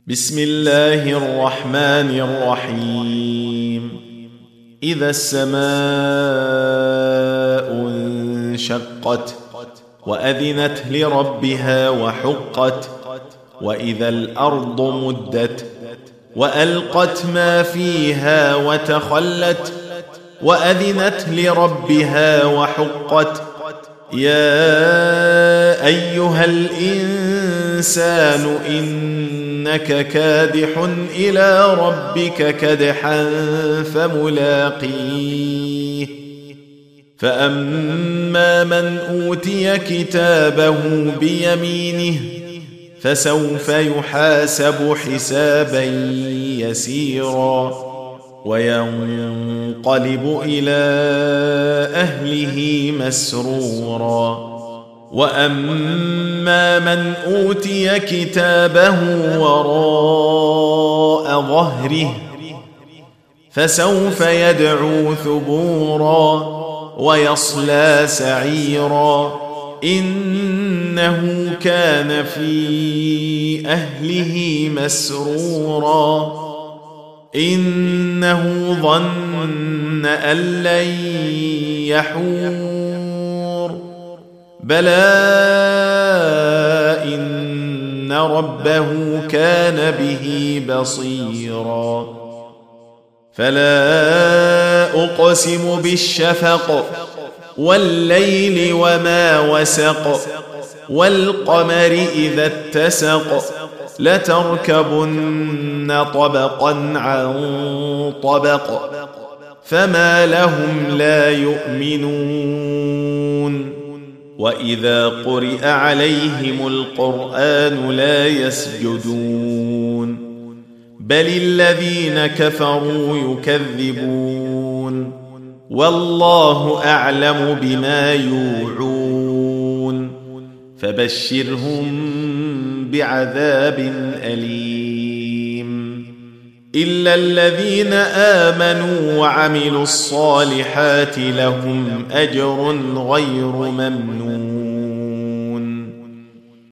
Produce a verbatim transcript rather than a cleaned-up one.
بسم الله الرحمن الرحيم إذا السماء انشقت وأذنت لربها وحقت وإذا الأرض مدت وألقت ما فيها وتخلت وأذنت لربها وحقت يا أيها الإنسان إنك كادح إلى ربك كدحا فملاقيه فأما من أوتي كتابه بيمينه فسوف يحاسب حسابا يسيرا وينقلب إلى أهله مسرورا وأما من أوتي كتابه وراء ظهره فسوف يدعو ثبورا ويصلى سعيرا إنه كان في أهله مسرورا إنه ظن أن لن يحور بلى إن ربه كان به بصيرا فلا أقسم بالشفق والليل وما وسق والقمر إذا اتسق لتركبن طبقا عن طبق فما لهم لا يؤمنون وإذا قرئ عليهم القرآن لا يسجدون بل الذين كفروا يكذبون والله أعلم بما يوعون فبشرهم بعذاب أليم إلا الذين آمنوا وعملوا الصالحات لهم أجر غير ممنون